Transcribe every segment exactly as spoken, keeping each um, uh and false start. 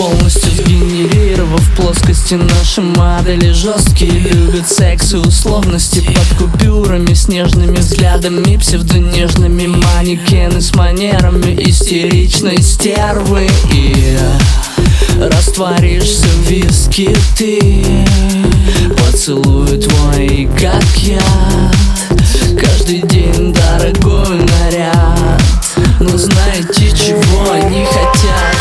полностью сгенерировав плоскости. Наши модели жесткие, любят секс и условности. Под купюрами с нежными взглядами, псевдонежными манекены с манерами истеричной стервы. И растворишься в виске ты, поцелуй твой как яд. Каждый день дорогой наряд, но знаете, чего они хотят?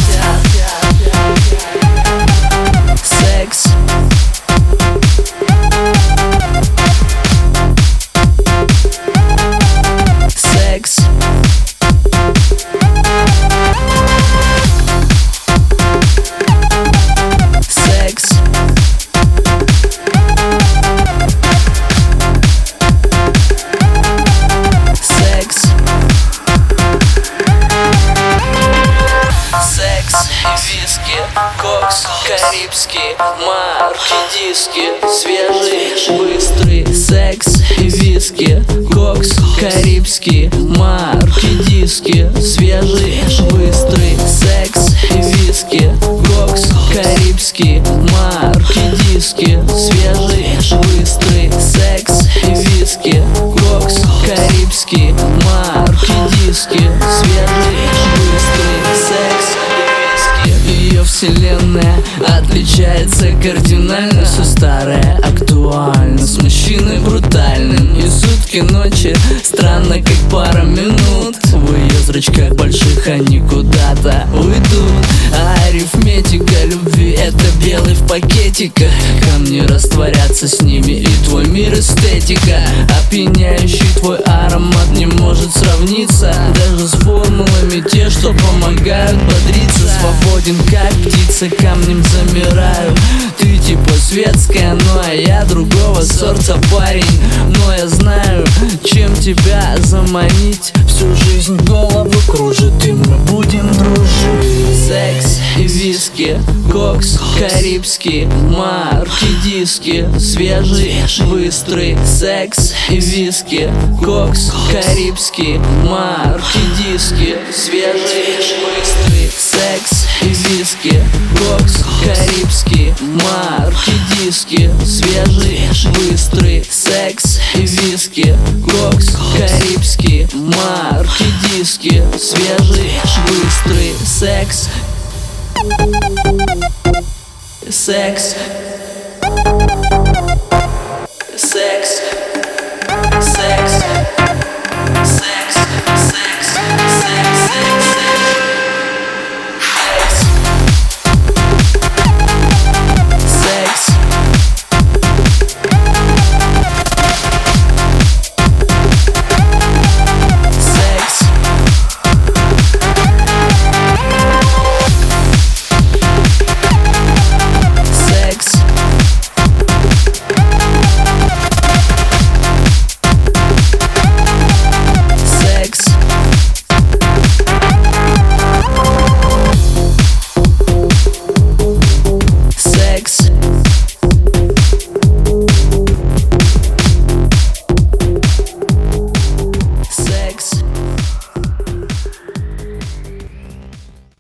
Секс. Секс. Секс. Виски, кокс, карибский, марки, диски, свежий, быстрый секс. Виски, кокс, карибский, марки, диски, свежий, быстрый секс. Виски, кокс, карибский, марки, диски, свежий, быстрый секс. Виски, кокс, карибский, марки, диски, свежий, быстрый секс. Ее вселенная отличается кардинально. Все старое актуально, с мужчиной брутальным. И сутки ночи странно, как пара минут. В ее зрачках больших они куда-то уйдут. А арифметика любви — это белый в пакетиках. Камни растворятся с ними, и твой мир эстетика. Опьяняющий твой аромат не может сравниться даже с формулами, те, что помогают бодриться. Свободен как птица, камнем замираю. Ты типа светская, ну а я другого сорта парень. Но я знаю, чем тебя заманить. Всю жизнь голову кружит, и мы будем дружить. Секс и виски, кокс, карибский, марки, диски, свежий, быстрый секс и виски, кокс, карибский, марки, диски, свежий, быстрый секс и виски, кокс, карибский, марки, диски, свежий, быстрый секс и виски, кокс, карибский, марки, диски, свежий, быстрый секс. Секс. Секс.